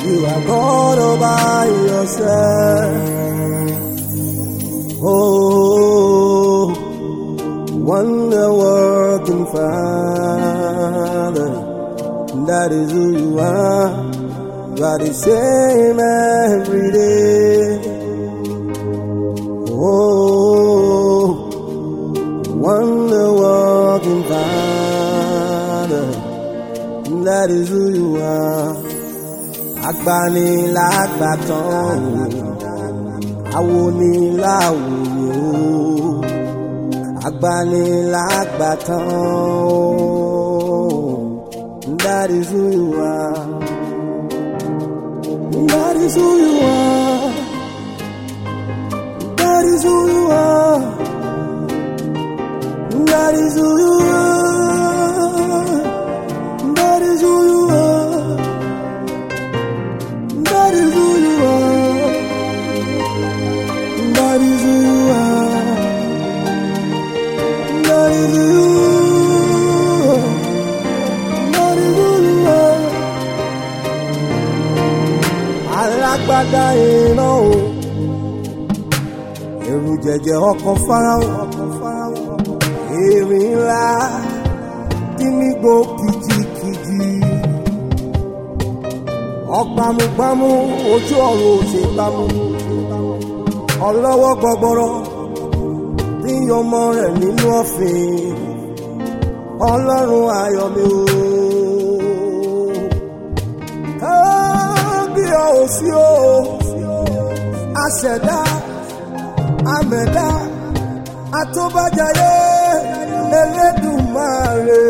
You are God all by yourself. Oh, wonder-working Father, that is who you are. You are the same every day. Oh, wonder-working Father, that is who you are. Agbani lágbàtàn, awoni láwòye o. Agbani lágbàtàn, that is who you are. That is who you are. That is who you are. That is who you are. That is who you are. That is who you are. That is who you are. That is who you are. That is who you are. Alágbádá iná o, ẹ̀rù jẹ̀jẹ̀ ọkàn Fáráò, erin ńlá tí nígbó kìjikìji, ọ̀gbàmùgbàmù ojú ọ̀run òṣègbàmù, ọlọ́wọ́ gbọgbọrọ tí ọmọ rẹ̀ nínú ọ̀fìn, Ọlọ́run ayọ̀ mi o. Kábíyèsí o, aṣẹ̀dá àmẹ̀dá àtọ́bàjáyé Elédùmarè,